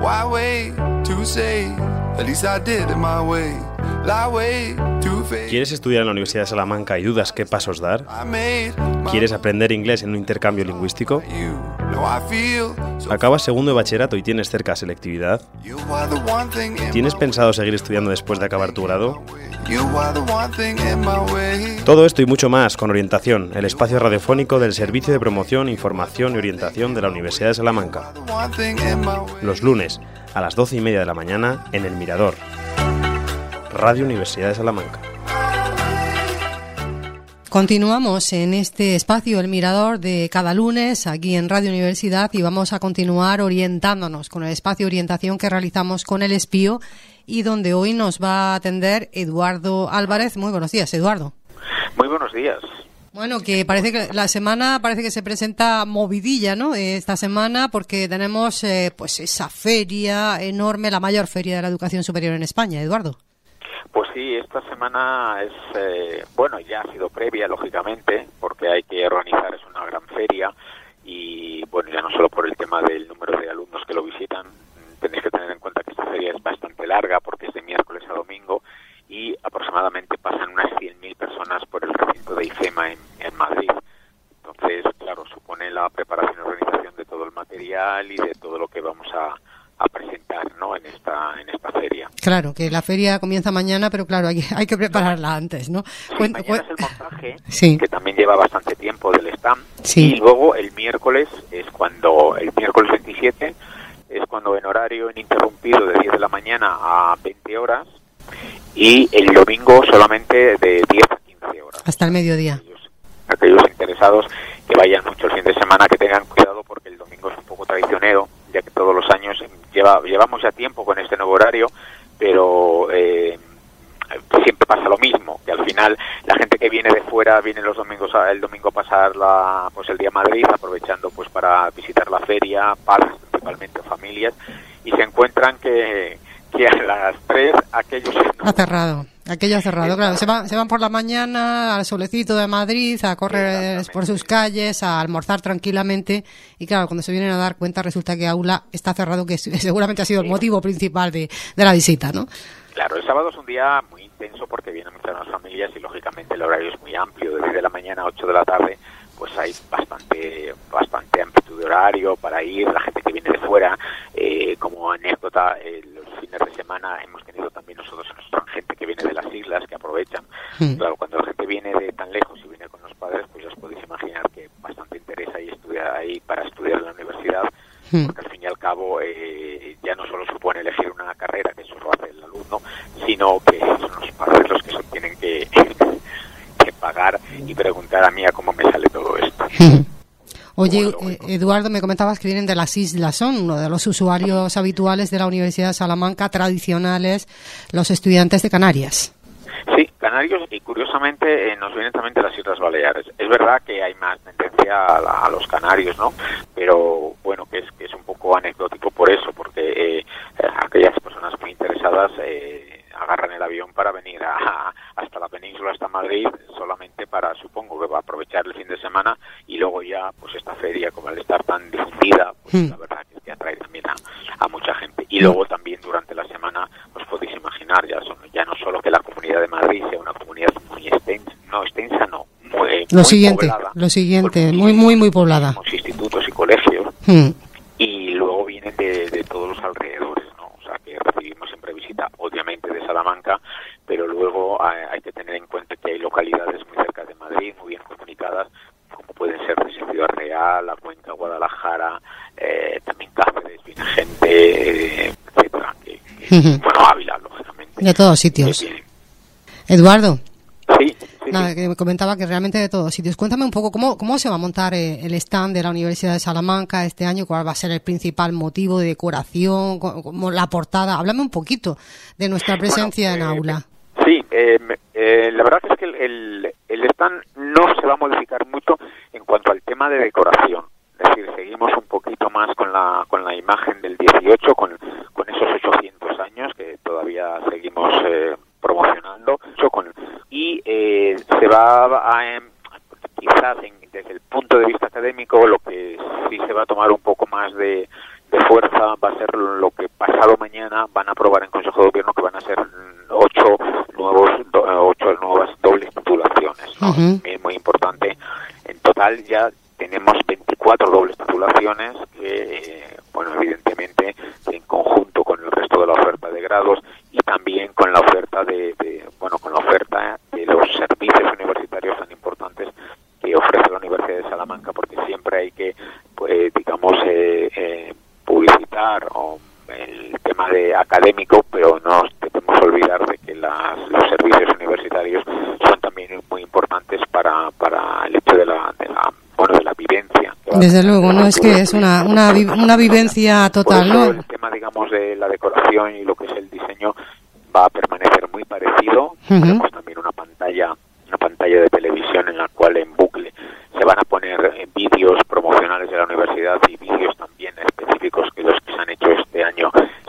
Why wait to say? At least I did it my way. Lie way to face. ¿Quieres estudiar en la Universidad de Salamanca y dudas qué pasos dar? ¿Quieres aprender inglés en un intercambio lingüístico? ¿Acabas segundo de bachillerato y tienes cerca selectividad? ¿Tienes pensado seguir estudiando después de acabar tu grado? Todo esto y mucho más con Orientación, el espacio radiofónico del Servicio de Promoción, Información y Orientación de la Universidad de Salamanca. Los lunes a las 12:30 de la mañana en El Mirador. Radio Universidad de Salamanca. Continuamos en este espacio El Mirador de cada lunes aquí en Radio Universidad y vamos a continuar orientándonos con el espacio de orientación que realizamos con El Espío y donde hoy nos va a atender Eduardo Álvarez. Muy buenos días, Eduardo. Muy buenos días. Bueno, que parece que la semana parece que se presenta movidilla, ¿no? Esta semana porque tenemos pues esa feria enorme, la mayor feria de la educación superior en España, Eduardo. Pues sí, esta semana es, bueno, ya ha sido previa, lógicamente, porque hay que organizar, es una gran feria y, bueno, ya no solo por el tema del número de alumnos que lo visitan, tenéis que tener en cuenta que esta feria es bastante larga porque es de miércoles a domingo y aproximadamente pasan unas 100.000 personas por el recinto de IFEMA en Madrid. Entonces, claro, supone la preparación y organización de todo el material y de todo lo que vamos a presentar, ¿no? en esta feria. Claro, que la feria comienza mañana, pero claro, hay que prepararla antes, ¿no? Sí, mañana es el montaje, sí, que también lleva bastante tiempo del stand, sí. Y luego el miércoles 27, es cuando en horario ininterrumpido de 10 de la mañana a 20 horas, y el domingo solamente de 10 a 15 horas. Hasta el mediodía. Aquellos interesados que vayan mucho el fin de semana, que tengan cuidado porque el domingo es un poco traicionero, ya que todos los años llevamos ya tiempo con este nuevo horario, pero siempre pasa lo mismo, que al final la gente que viene de fuera viene los domingos, el domingo a pasar pues el día a Madrid, aprovechando pues para visitar la feria, padres principalmente o familias, y se encuentran que a las 3 aquello ha cerrado. Aquello ha cerrado, claro. Se van por la mañana al solecito de Madrid, a correr por sus calles, a almorzar tranquilamente. Y claro, cuando se vienen a dar cuenta, resulta que Aula está cerrado, que seguramente ha sido el motivo principal de la visita, ¿no? Claro, el sábado es un día muy intenso porque vienen muchas más familias y lógicamente el horario es muy amplio. Desde la mañana a 8 de la tarde, pues hay bastante amplitud de horario para ir. La gente que viene de fuera, como anécdota, los fines de semana hemos tenido también nosotros gente que viene de las islas, que aprovechan. Claro, cuando la gente viene de tan lejos y viene con los padres, pues ya os podéis imaginar que bastante interesa y estudiar ahí para estudiar en la universidad, porque al fin y al cabo ya no solo supone elegir una carrera, que eso lo hace el alumno, sino que son los padres los que se tienen que pagar y preguntar a mí a cómo me sale todo esto. Oye, Eduardo, me comentabas que vienen de las islas, son uno de los usuarios habituales de la Universidad de Salamanca, tradicionales, los estudiantes de Canarias. Sí, Canarios, y curiosamente nos vienen también de las Islas Baleares. Es verdad que hay más tendencia a los canarios, ¿no? Pero bueno, que es un poco anecdótico por eso, porque aquellas personas muy interesadas agarran el avión para venir hasta la península, hasta Madrid, solamente para, supongo que va a aprovechar el fin de semana, y luego ya, pues esta feria, como al estar tan difundida, pues la verdad es que atrae también a mucha gente. Y luego también durante la semana, os podéis imaginar, ya no solo que la Comunidad de Madrid sea una comunidad muy extensa, muy poblada, muy poblada. Muchos institutos y colegios, y luego vienen de todos los alrededores, ¿no? O sea, que recibimos siempre visita, obviamente, de Salamanca, pero luego hay que tener en cuenta que hay localidades muy cerca de Madrid, muy bien comunicadas, como pueden ser desde Ciudad Real, La Cuenca, Guadalajara, también Cáceres, viene gente, etcétera, bueno, Ávila, lógicamente. De todos sitios. Eduardo. Sí. Nada, que me comentaba que realmente de todos sitios. Cuéntame un poco cómo se va a montar el stand de la Universidad de Salamanca este año, cuál va a ser el principal motivo de decoración, como la portada. Háblame un poquito de nuestra presencia en aula. Sí, la verdad es que el stand no se va a modificar mucho en cuanto al tema de decoración. Es decir, seguimos un poquito más con la imagen del 18, con esos 800 años que todavía seguimos promocionando, y se va a quizás desde el punto de vista académico lo que sí se va a tomar un poco más de fuerza va a ser lo que pasado mañana van a aprobar en Consejo de Gobierno, que van a ser 8 nuevas dobles titulaciones, ¿no? Uh-huh. Es muy importante. En total ya tenemos 24 dobles titulaciones que, evidentemente, en conjunto con el resto de la oferta de grados y también con la oferta de los servicios universitarios tan importantes que ofrece la Universidad de Salamanca, porque siempre hay que, publicitar el tema de académico, pero no debemos olvidar de que los servicios universitarios son también muy importantes para el hecho de la vivencia. Desde luego, no es que es una vivencia total, por eso ¿no? El tema, de la decoración y lo que es el diseño va a permanecer muy parecido. Uh-huh. Tenemos también una pantalla de televisión en la cual en bucle se van a poner vídeos promocionales de la universidad y vídeos también específicos que los que se han hecho este año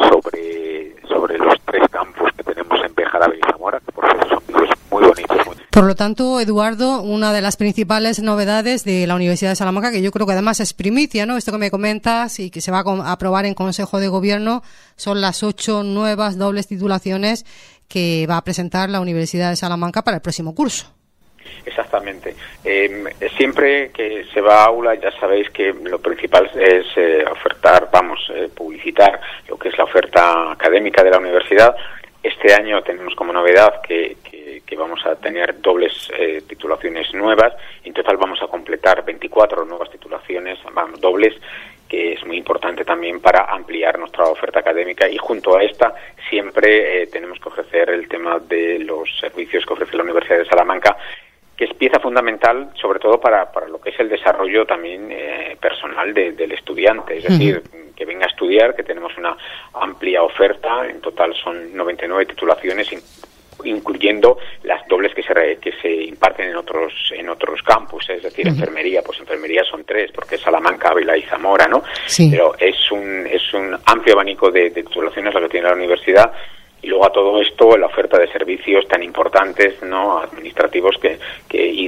sobre los 3 campus que tenemos en Bejarano y Zamora, que por cierto son vídeos muy bonitos. Por lo tanto, Eduardo, una de las principales novedades de la Universidad de Salamanca, que yo creo que además es primicia, ¿no? Esto que me comentas y que se va a aprobar en Consejo de Gobierno, son las 8 nuevas dobles titulaciones que va a presentar la Universidad de Salamanca para el próximo curso. Exactamente. Siempre que se va a aula, ya sabéis que lo principal es publicitar lo que es la oferta académica de la universidad. Este año tenemos como novedad que vamos a tener dobles titulaciones nuevas. En total vamos a completar 24 nuevas titulaciones dobles, que es muy importante también para ampliar nuestra oferta académica, y junto a esta siempre tenemos que ofrecer el tema de los servicios que ofrece la Universidad de Salamanca, que es pieza fundamental sobre todo para lo que es el desarrollo también personal del estudiante, es decir, que venga a estudiar, que tenemos una amplia oferta. En total son 99 titulaciones, incluyendo las dobles que se imparten en otros campus, es decir, enfermería son 3, porque es Salamanca, Ávila y Zamora, ¿no? Sí. Pero es un amplio abanico de titulaciones la que tiene la universidad. Y luego a todo esto, la oferta de servicios tan importantes, ¿no?, administrativos y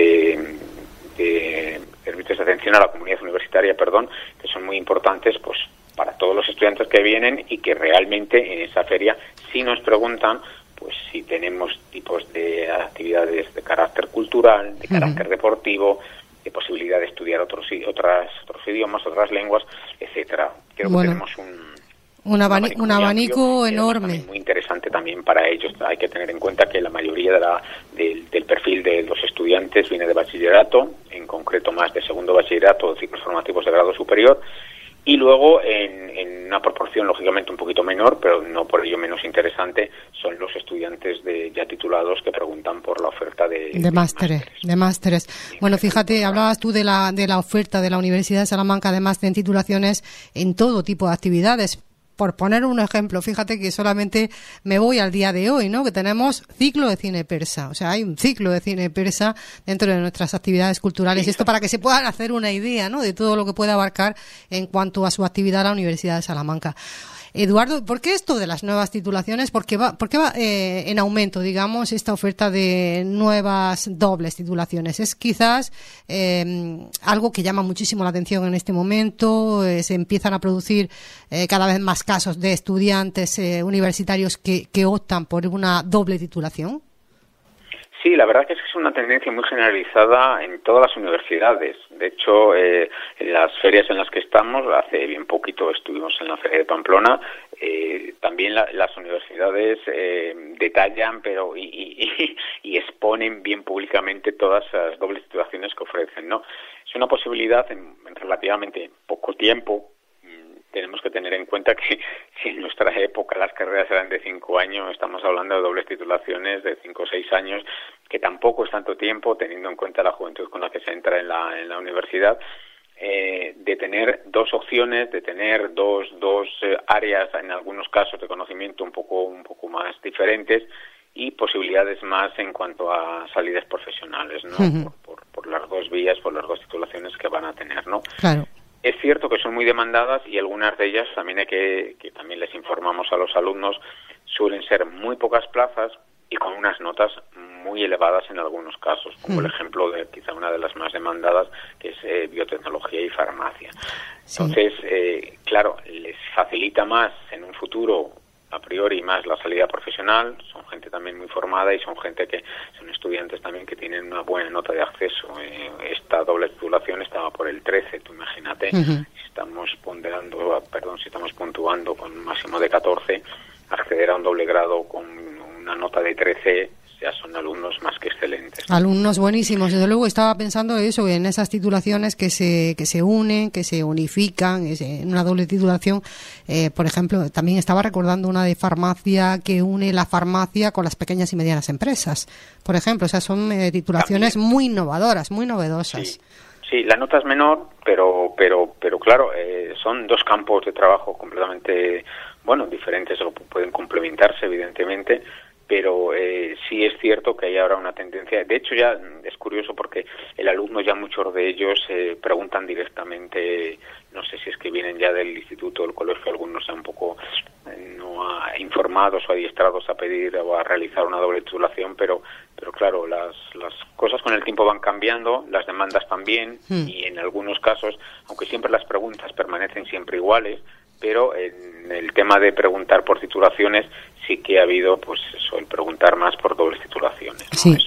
de servicios de atención a la comunidad universitaria, que son muy importantes, pues, para todos los estudiantes que vienen, y que realmente en esa feria sí nos preguntan, pues, si tenemos tipos de actividades de carácter cultural, de carácter deportivo, de posibilidad de estudiar otros idiomas, otras lenguas, etcétera. Creo que tenemos un abanico enorme. Muy interesante también para ellos. Hay que tener en cuenta que la mayoría del perfil de los estudiantes viene de bachillerato, en concreto más de segundo bachillerato, de ciclos formativos de grado superior, y luego en una proporción lógicamente un poquito menor, pero no por ello menos interesante, son los estudiantes ya titulados que preguntan por la oferta de másteres. Bueno, fíjate, hablabas tú de la oferta de la Universidad de Salamanca, además de titulaciones en todo tipo de actividades. Por poner un ejemplo, fíjate que solamente me voy al día de hoy, ¿no? Que tenemos ciclo de cine persa. O sea, hay un ciclo de cine persa dentro de nuestras actividades culturales. Y esto para que se puedan hacer una idea, ¿no?, de todo lo que puede abarcar en cuanto a su actividad la Universidad de Salamanca. Eduardo, ¿por qué esto de las nuevas titulaciones? ¿Por qué va en aumento, digamos, esta oferta de nuevas dobles titulaciones? Es quizás algo que llama muchísimo la atención en este momento. Se empiezan a producir cada vez más casos de estudiantes universitarios que optan por una doble titulación. Sí, la verdad que es una tendencia muy generalizada en todas las universidades. De hecho, en las ferias en las que estamos, hace bien poquito estuvimos en la Feria de Pamplona, también las universidades detallan y exponen bien públicamente todas las dobles titulaciones que ofrecen, ¿no? Es una posibilidad en relativamente poco tiempo. Tenemos que tener en cuenta que si en nuestra época las carreras eran de 5 años, estamos hablando de dobles titulaciones de 5 o 6 años, que tampoco es tanto tiempo, teniendo en cuenta la juventud con la que se entra en la universidad, de tener 2 opciones, de tener dos áreas, en algunos casos de conocimiento un poco más diferentes, y posibilidades más en cuanto a salidas profesionales, ¿no? Por las 2 vías, por las 2 titulaciones que van a tener, ¿no? Claro. Es cierto que son muy demandadas, y algunas de ellas también que también les informamos a los alumnos, suelen ser muy pocas plazas y con unas notas muy elevadas en algunos casos, como el ejemplo de quizá una de las más demandadas, que es biotecnología y farmacia. Entonces, claro, les facilita más en un futuro, a priori, más la salida profesional. Son gente también muy formada y son gente que son estudiantes también que tienen una buena nota de acceso. Esta doble titulación estaba por el 13, tú imagínate, si estamos puntuando con un máximo de 14, acceder a un doble grado con una nota de 13 ya son alumnos más que excelentes. Alumnos buenísimos. Desde luego estaba pensando eso, en esas titulaciones que se unen, que se unifican, en una doble titulación. Por ejemplo, también estaba recordando una de farmacia que une la farmacia con las pequeñas y medianas empresas. Por ejemplo, o sea, son titulaciones muy innovadoras, muy novedosas. Sí, la nota es menor, pero claro, son dos campos de trabajo completamente, diferentes, o pueden complementarse, evidentemente. Pero sí es cierto que hay ahora una tendencia. De hecho, ya es curioso porque el alumno, ya muchos de ellos preguntan directamente, no sé si es que vienen ya del instituto o del colegio, algunos ya un poco informados o adiestrados a pedir o a realizar una doble titulación, pero claro, las cosas con el tiempo van cambiando, las demandas también, y en algunos casos, aunque siempre las preguntas permanecen siempre iguales, pero en el tema de preguntar por titulaciones sí que ha habido, pues eso, el preguntar más por dobles titulaciones, ¿no? Sí. Es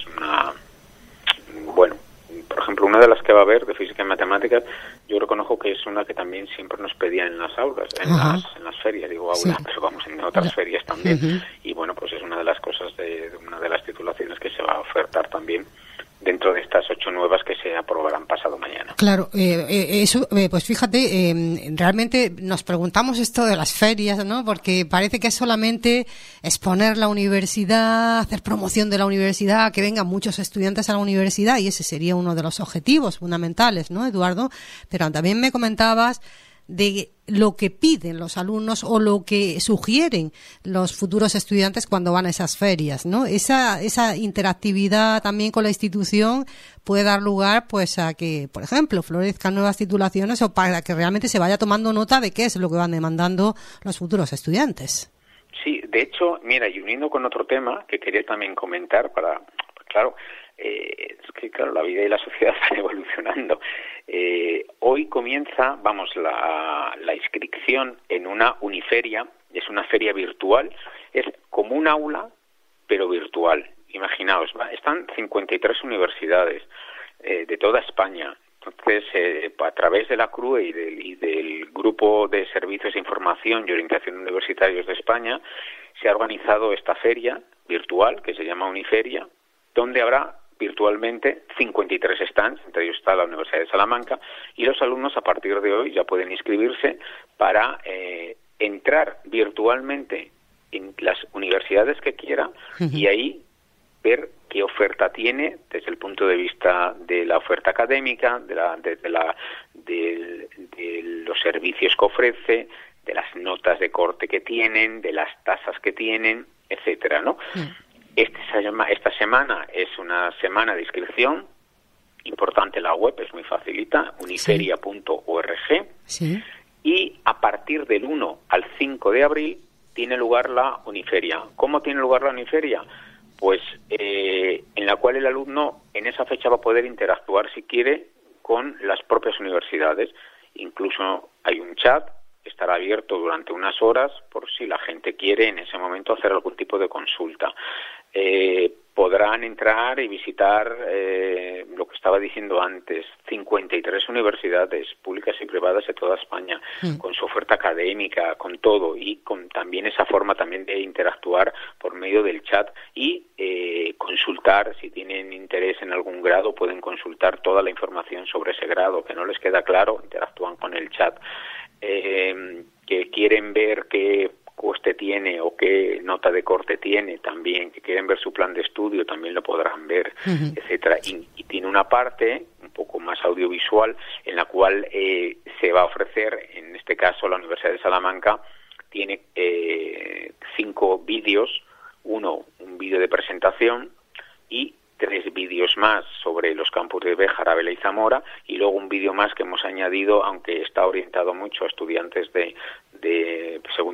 por ejemplo, una de las que va a haber de física y matemáticas, yo reconozco que es una que también siempre nos pedían en las aulas, en las ferias, digo aulas, pero vamos, en otras ferias también, y pues es una de las cosas de una de las titulaciones que se va a ofertar también dentro de estas 8 nuevas que se aprobarán pasado mañana. Claro, eso, pues fíjate, realmente nos preguntamos esto de las ferias, ¿no? Porque parece que es solamente exponer la universidad, hacer promoción de la universidad, que vengan muchos estudiantes a la universidad, y ese sería uno de los objetivos fundamentales, ¿no, Eduardo? Pero también me comentabas de lo que piden los alumnos o lo que sugieren los futuros estudiantes cuando van a esas ferias, ¿no? Esa interactividad también con la institución puede dar lugar, pues, a que, por ejemplo, florezcan nuevas titulaciones, o para que realmente se vaya tomando nota de qué es lo que van demandando los futuros estudiantes. Sí, de hecho, mira, y uniendo con otro tema que quería también comentar es que, claro, la vida y la sociedad están evolucionando. Hoy comienza, la inscripción en una Uniferia. Es una feria virtual, es como un aula, pero virtual. Imaginaos, están 53 universidades de toda España. Entonces, a través de la CRUE y del Grupo de Servicios de Información y Orientación Universitarios de España, se ha organizado esta feria virtual, que se llama Uniferia, donde habrá virtualmente 53 stands, entre ellos está la Universidad de Salamanca, y los alumnos a partir de hoy ya pueden inscribirse para entrar virtualmente en las universidades que quiera y ahí ver qué oferta tiene desde el punto de vista de la oferta académica, de los servicios que ofrece, de las notas de corte que tienen, de las tasas que tienen, etcétera, ¿no? Esta semana es una semana de inscripción importante. La web es muy facilita, uniferia.org, y a partir del 1 al 5 de abril tiene lugar la Uniferia. ¿Cómo tiene lugar la Uniferia? Pues en la cual el alumno en esa fecha va a poder interactuar, si quiere, con las propias universidades. Incluso hay un chat que estará abierto durante unas horas por si la gente quiere en ese momento hacer algún tipo de consulta. Podrán entrar y visitar lo que estaba diciendo antes, 53 universidades públicas y privadas de toda España, con su oferta académica, con todo, y con también esa forma también de interactuar por medio del chat y consultar, si tienen interés en algún grado, pueden consultar toda la información sobre ese grado, que no les queda claro, interactúan con el chat, que quieren ver qué coste tiene o qué nota de corte tiene también, que quieren ver su plan de estudio, también lo podrán ver, etcétera. Y tiene una parte un poco más audiovisual en la cual se va a ofrecer, en este caso la Universidad de Salamanca tiene 5 vídeos, un vídeo de presentación y 3 vídeos más sobre los campus de Béjar, Ávila y Zamora, y luego un vídeo más que hemos añadido, aunque está orientado mucho a estudiantes de segundo de bachillerato,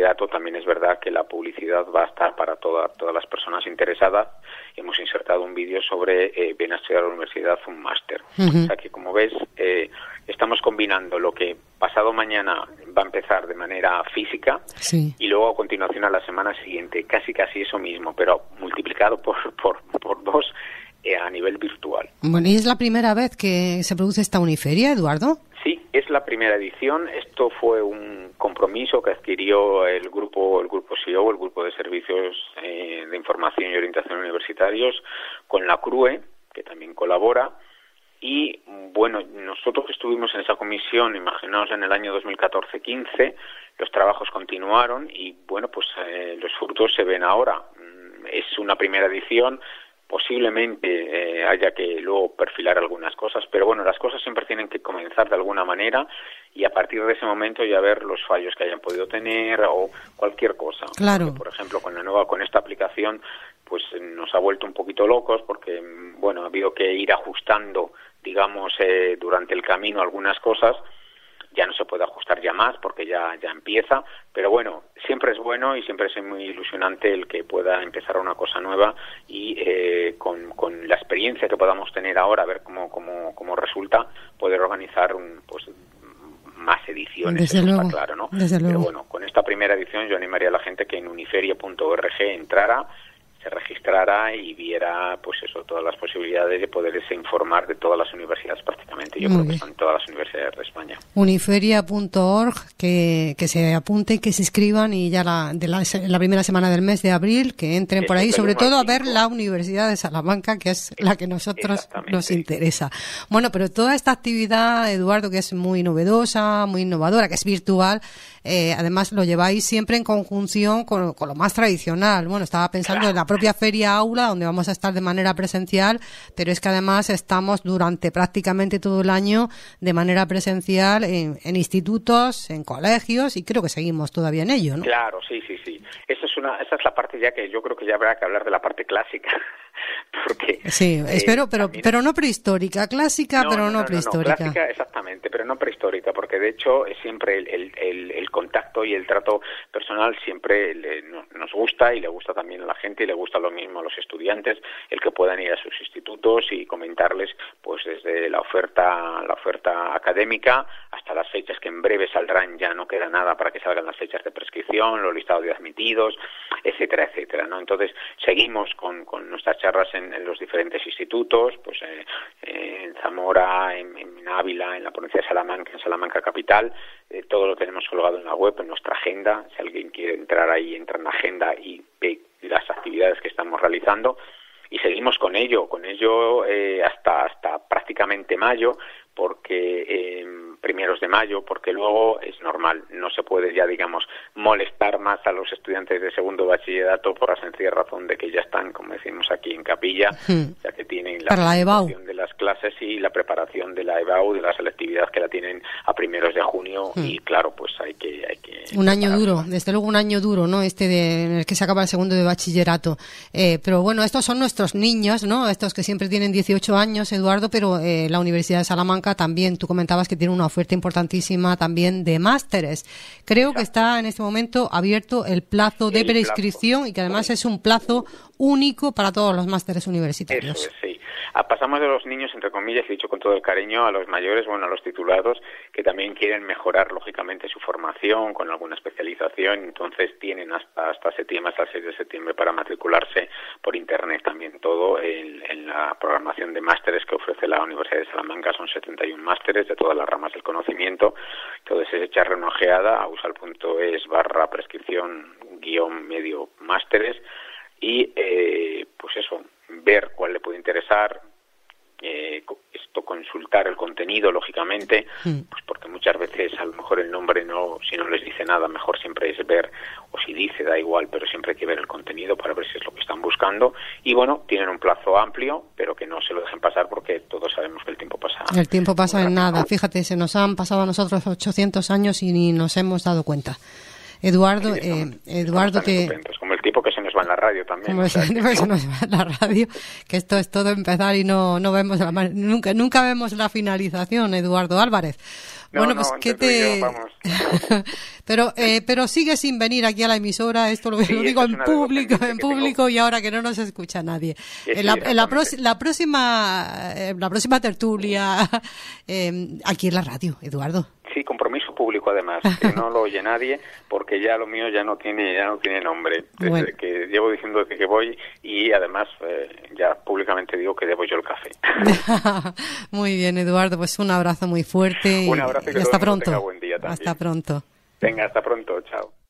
bachillerato, también es verdad que la publicidad va a estar para todas las personas interesadas. Hemos insertado un vídeo sobre ven a estudiar a la universidad un máster. O sea que, como ves, estamos combinando lo que pasado mañana va a empezar de manera física y luego a continuación a la semana siguiente, casi eso mismo, pero multiplicado por 2 a nivel virtual. Bueno, ¿y es la primera vez que se produce esta Uniferia, Eduardo? Sí, es la primera edición. Esto fue un compromiso que adquirió el grupo SEO, el Grupo de Servicios de Información y Orientación Universitarios, con la CRUE, que también colabora. Y, bueno, nosotros estuvimos en esa comisión, imaginaos, en el año 2014-15, los trabajos continuaron y, bueno, pues los frutos se ven ahora. Es una primera edición. Posiblemente haya que luego perfilar algunas cosas, pero bueno, las cosas siempre tienen que comenzar de alguna manera y a partir de ese momento ya ver los fallos que hayan podido tener o cualquier cosa. Claro. Porque, por ejemplo, con esta aplicación, pues nos ha vuelto un poquito locos porque, bueno, ha habido que ir ajustando, digamos, durante el camino algunas cosas. Ya no se puede ajustar ya más porque ya empieza, pero bueno, siempre es bueno y siempre es muy ilusionante el que pueda empezar una cosa nueva y con la experiencia que podamos tener ahora, a ver cómo resulta, poder organizar más ediciones. Desde eso luego, está claro, ¿no? Desde pero luego. bueno, con esta primera edición yo animaría a la gente que en uniferia.org entrara, se registrara y viera, pues eso, todas las posibilidades de poderse informar de todas las universidades prácticamente. Yo creo que son todas las universidades de España. Uniferia.org, que se apunten, que se inscriban y ya la primera semana del mes de abril, que entren por ahí, sobre todo a ver la Universidad de Salamanca, que es la que nosotros nos interesa. Bueno, pero toda esta actividad, Eduardo, que es muy novedosa, muy innovadora, que es virtual, además lo lleváis siempre en conjunción con lo más tradicional. Bueno, estaba pensando en la propia Feria Aula, donde vamos a estar de manera presencial, pero es que además estamos durante prácticamente todo el año de manera presencial en institutos, en colegios, y creo que seguimos todavía en ello, ¿no? Claro, sí. Esa es la parte ya que yo creo que ya habrá que hablar de la parte clásica. Porque, sí, espero, pero no prehistórica, clásica, pero no prehistórica. Clásica, exactamente, pero no prehistórica, porque de hecho siempre el contacto y el trato personal siempre nos gusta y le gusta también a la gente y le gusta lo mismo a los estudiantes, el que puedan ir a sus institutos y comentarles pues desde la oferta académica hasta las fechas que en breve saldrán, ya no queda nada para que salgan las fechas de prescripción, los listados de admitidos, etcétera, ¿no? Entonces seguimos con nuestras charlas en los diferentes institutos, pues en Zamora, en Ávila, en la provincia de Salamanca, en Salamanca capital, todo lo tenemos colgado en la web, en nuestra agenda. Si alguien quiere entrar ahí, entra en la agenda y ve las actividades que estamos realizando y seguimos con ello hasta prácticamente mayo, porque primeros de mayo, porque luego es normal, no se puede ya, digamos, molestar más a los estudiantes de segundo bachillerato por la sencilla razón de que ya están, como decimos aquí, en capilla, ya que tienen la preparación de las clases y la preparación de la EBAU, de la selectividad que la tienen a primeros de junio y claro, pues hay que un año duro, desde luego un año duro, ¿no? En el que se acaba el segundo de bachillerato. Pero bueno, estos son nuestros niños, ¿no? Estos que siempre tienen 18 años, Eduardo, pero la Universidad de Salamanca también, tú comentabas que tiene una oferta importantísima también de másteres. Creo que está en este momento abierto el plazo de preinscripción y que además es un plazo único para todos los másteres universitarios. Eso es, sí. Pasamos de los niños, entre comillas, y dicho con todo el cariño, a los mayores, a los titulados, que también quieren mejorar, lógicamente, su formación con alguna especialización, entonces tienen hasta septiembre, hasta el 6 de septiembre para matricularse por Internet también todo en la programación de másteres que ofrece la Universidad de Salamanca. Son 71 másteres de todas las ramas del conocimiento, entonces es echarle una ojeada a usal.es/prescripción_medio másteres y pues eso, ver cuál le puede interesar, consultar el contenido, lógicamente, pues porque muchas veces a lo mejor el nombre si no les dice nada, mejor siempre es ver, o si dice, da igual, pero siempre hay que ver el contenido para ver si es lo que están buscando. Y bueno, tienen un plazo amplio, pero que no se lo dejen pasar porque todos sabemos que el tiempo pasa. El tiempo pasa en nada. Fíjate, se nos han pasado a nosotros 800 años y ni nos hemos dado cuenta. Eduardo, que... Como el tipo que se nos va en la radio también. Como se nos va en la radio, que esto es todo empezar y no vemos nunca vemos la finalización, Eduardo Álvarez. Bueno, pues que te... pero sigue sin venir aquí a la emisora, esto lo digo en público y ahora que no nos escucha nadie. La próxima tertulia aquí en la radio, Eduardo. Sí, compromiso público además, que no lo oye nadie, porque ya lo mío ya no tiene nombre. Desde que llevo diciendo desde que voy, y además ya públicamente digo que debo yo el café. Muy bien, Eduardo, pues un abrazo muy fuerte. Un abrazo y que hasta pronto. Tenga buen día también. Hasta pronto. Venga, hasta pronto, chao.